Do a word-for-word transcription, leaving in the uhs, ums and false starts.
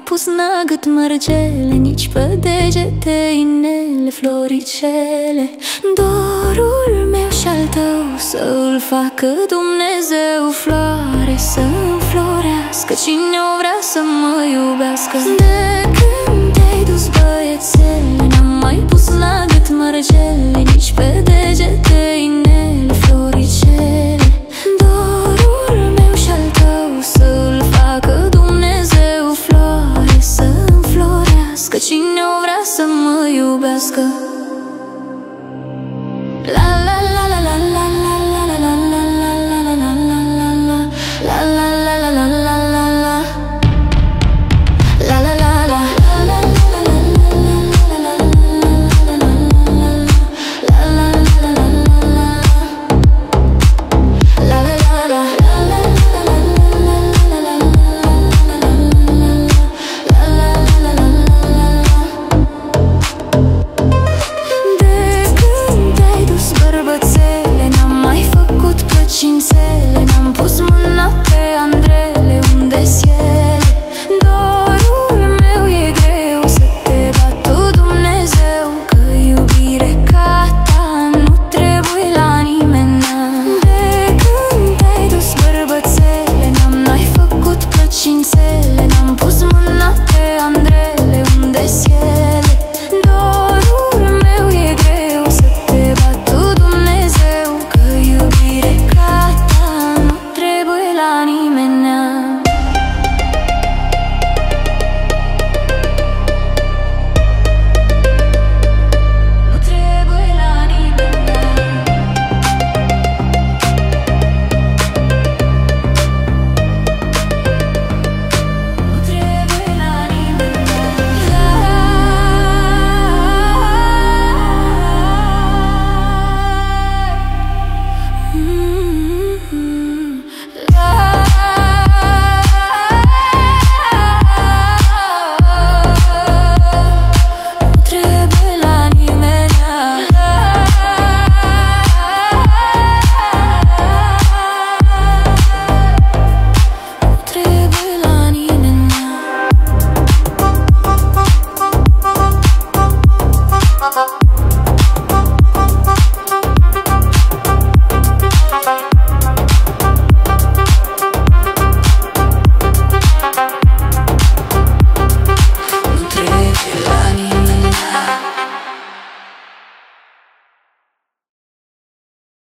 pus na gât mărgele, nici pe degete inele, floricele. Dorul meu și-al tău să-l facă Dumnezeu floare să înflorească, cine o vrea să mă iubească. De când te-ai dus, băiețele, n-am mai pus la gât mărgele, nici pe degete inele, floricele. Dorul meu și-al tău să-l facă Dumnezeu floare să înflorească, cine o vrea să mă iubească. La la la.